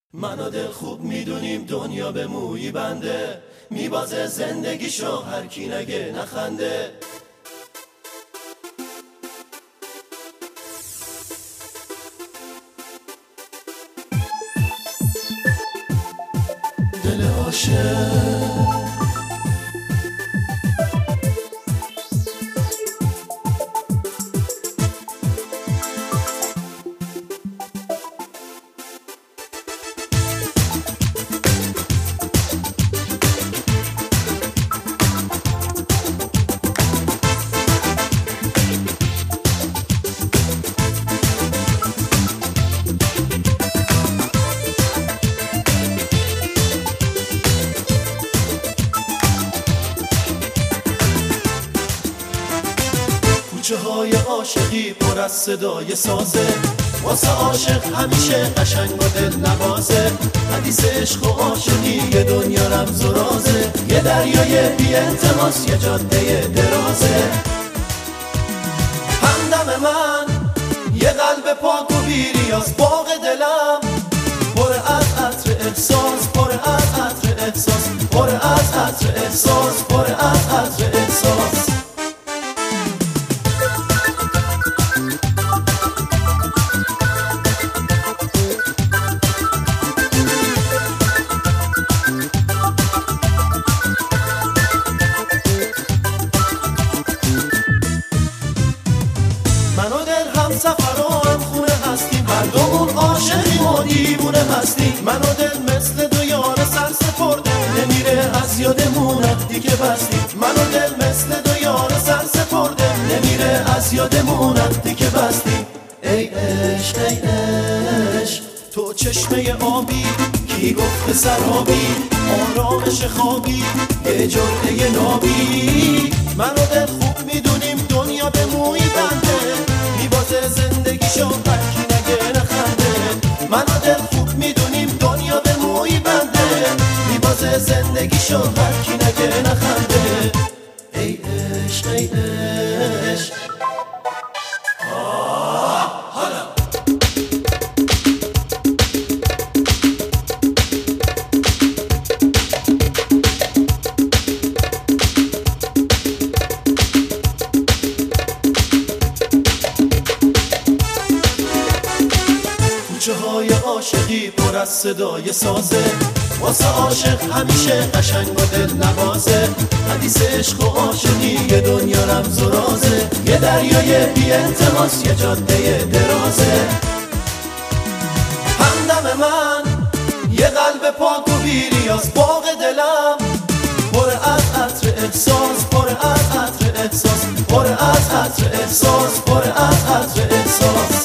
من و دل خوب میدونیم دنیا به مویی بنده، میبازه زندگیشو هر کی نگه نخنده. دل عاشق کوچه های عاشقی پر از صدای سازه، واسه عاشق همیشه قشنگ و دل نوازه. حدیث عشق و عاشقی یه دنیا رمز و رازه، یه دریای بی التماس یه جاده درازه. همدم من یه قلب پاک و بیریاز، باغ دلم پر از عطر احساس، پر از عطر احساس، پر از عطر احساس، پر از عطر احساس. من و دل هم سفر و هم خونه هستیم، هر دومون عاشقیم و دیوونه هستیم. من و دل مثل دو یار سر سپرده، نمیره از یادمون عهدی که بستیم. من و دل مثل دو یار سر سپرده، نمیره از یادمون عهدی که بستیم. ای عشق ای عشق تو چشمه آبی، کی گفت سرابی، آرامش خوابی، یه جرعه نابی. من و دل خوب میدونیم دنیا به مویی بنده، میبازه زندگیشو هر کی نگه نخنده. من و دل خوب میدونیم دنیا به مویی بنده، میبازه زندگیشو هر کی نگه نخنده. ای عشق ای عشق حالا کوچه های عاشقی پر از صدای سازه، واسه عاشق همیشه قشنگ و دل نوازه. حدیث عشق و عاشقی یه دنیا رمز و رازه، یه دریای بی التماس یه جاده درازه. همدم من یه قلب پاک و بیریاز، باغ دلم پر از عطر احساس، پر از عطر احساس، پر از عطر احساس، پر از عطر احساس.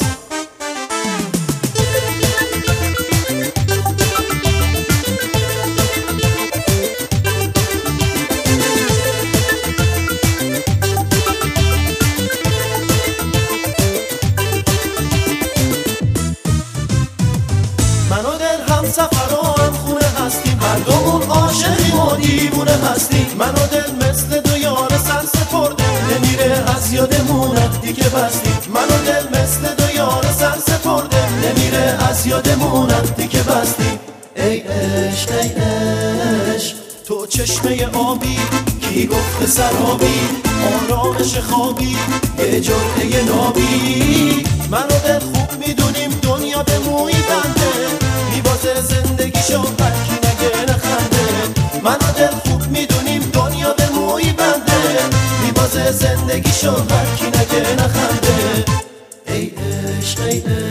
من و دل هم سفر و هم خونه هستیم، هر دومون عاشقیم و دیوونه هستیم. من و دل مثل دو یار سر سپرده، نمیره از یادمون عهدی که بستیم. من و دل مثل دو یار سر سپرده، نمیره از یادمون عهدی که بستیم. ای عشق ای عشق تو چشمه آبی، کی گفت سرابی، آرامش خوابی، یه جرعه نابی. من و دل خوب میدونیم دنیا به مویی بنده، میبازه زندگیشو هر کی نگه نخنده. من و دل خوب میدونیم دنیا به مویی بنده، میبازه زندگیشو هر کی نگه نخنده. ای عشق ای عشق